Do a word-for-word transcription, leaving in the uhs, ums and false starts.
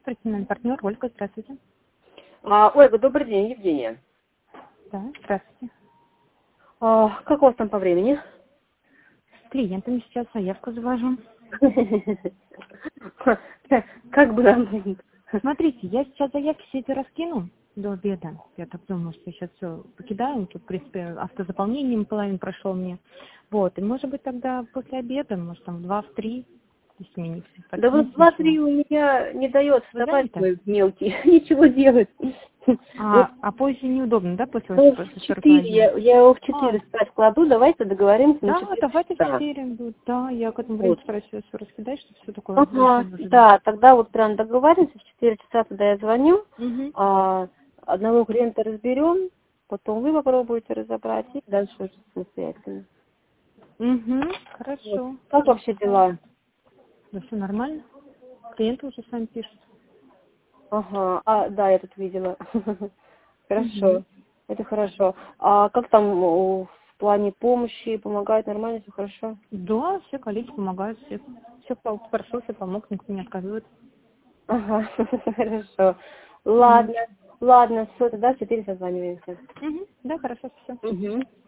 Профессиональный партнер Ольга, здравствуйте. А, Ольга, добрый день, Евгения. Да, здравствуйте. А, как у вас там по времени? С клиентами сейчас заявку завожу. Как бы нам... Смотрите, я сейчас заявки все эти раскину до обеда. Я так думаю, что сейчас все покидаем. Тут, в принципе, автозаполнением половина прошел мне. Вот, и может быть тогда после обеда, может там в два, в три, если мне не Да вот подкинуть два-три ничего. у меня не дает Вы вставать заняты? мой мелкий, ничего делать. Вот, А, а позже неудобно, да, после, ну, после в сорока четыре, один? я, я его в А, четыре спать кладу, давайте договоримся на да, четыре давайте в часа. четыре будет. Да, я к этому времени Вот. постараюсь все раскидать, чтобы все такое больше Ага, не ожидать. да, тогда вот прям договоримся, в четыре часа тогда я звоню, Угу. а, одного клиента разберем, потом вы попробуете разобрать, и дальше уже самостоятельно. Угу, Вот. хорошо. Как вообще дела? Да все нормально. Клиенты уже сами пишут. Ага, а, да, я тут видела. Угу. Хорошо, это хорошо. А как там о, в плане помощи, помогает нормально, все хорошо? Да, все коллеги помогают, все, все хорошо, все помог, никто не отказывает. Ага, хорошо. Угу. Ладно, ладно, все, тогда в четыре созваниваемся. Угу. Да, хорошо, все. Угу.